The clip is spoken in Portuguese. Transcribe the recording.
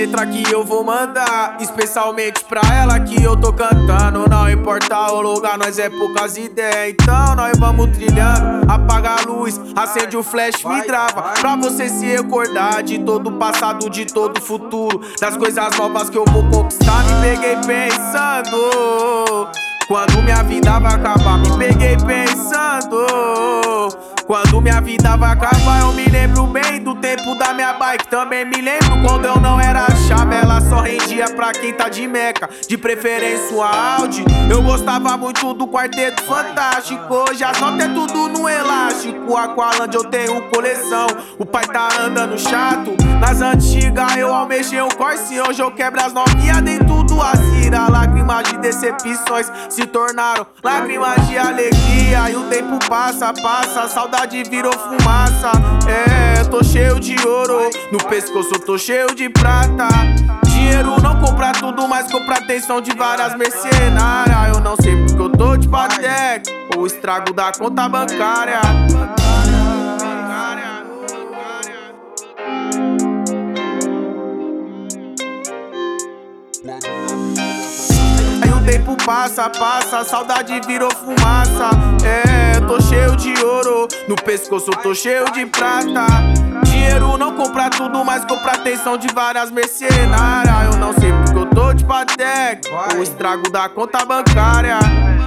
letra que eu vou mandar, especialmente pra ela que eu tô cantando. Não importa o lugar, nós é poucas ideias, então nós vamos trilhando. Apaga a luz, acende o flash, me grava, pra você se recordar de todo o passado, de todo o futuro, das coisas novas que eu vou conquistar. Me peguei pensando, quando minha vida vai acabar. Me peguei pensando, quando minha vida vai acabar. Eu me lembro bem do tempo da minha bike. Também me lembro quando eu não era chave, ela só rendia pra quem tá de meca, de preferência o Audi. Eu gostava muito do Quarteto Fantástico, hoje as notas é tudo no elástico. Aqualand eu tenho coleção, o pai tá andando chato. Nas antigas eu almejei um Corse, hoje eu quebro as novinhas dentro do Azira. Lágrimas de decepções se tornaram lágrimas de alegria. E o tempo passa, passa, a saudade virou fumaça. É, tô cheio de ouro, no pescoço tô cheio de prata. Dinheiro não compra tudo, mas compra atenção de várias mercenárias. Eu não sei porque eu tô de pateca, ou estrago da conta bancária. Aí o tempo passa, passa, a saudade virou fumaça. É, tô cheio de ouro, no pescoço tô cheio de prata. Dinheiro não compra tudo, mas compra atenção de várias mercenárias. Eu não sei porque eu tô de pateca, o estrago da conta bancária.